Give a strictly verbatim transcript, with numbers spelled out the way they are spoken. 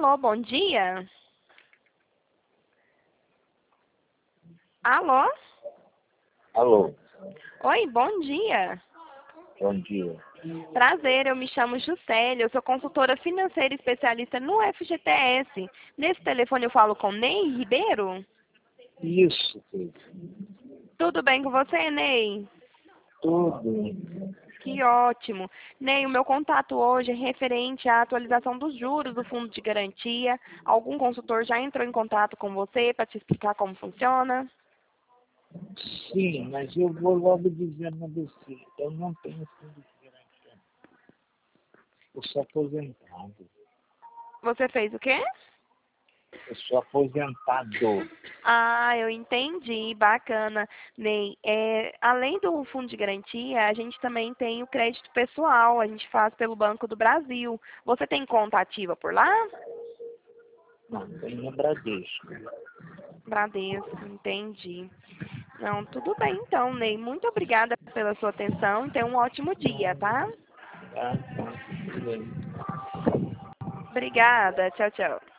Alô, bom dia? Alô? Alô, Oi, bom dia. bom dia. Prazer, eu me chamo Juscelia, eu sou consultora financeira especialista no F G T S. Nesse telefone eu falo com Ney Ribeiro? Isso, filho. Tudo bem com você, Ney? Tudo. Que ótimo. Ney, o meu contato hoje é referente à atualização dos juros do fundo de garantia. Algum consultor já entrou em contato com você para te explicar como funciona? Sim, mas eu vou logo dizendo a você, eu não tenho fundo de garantia. Eu sou aposentado. Você fez o quê? Eu sou aposentado. Ah, eu entendi, bacana. Ney, é, além do fundo de garantia, a gente também tem o crédito pessoal, a gente faz pelo Banco do Brasil. Você tem conta ativa por lá? Não, tenho Bradesco. Bradesco, entendi. Não, tudo bem então, Ney. Muito obrigada pela sua atenção e tenha um ótimo dia, tá? Tá, tá, tudo bem. Obrigada, tchau, tchau.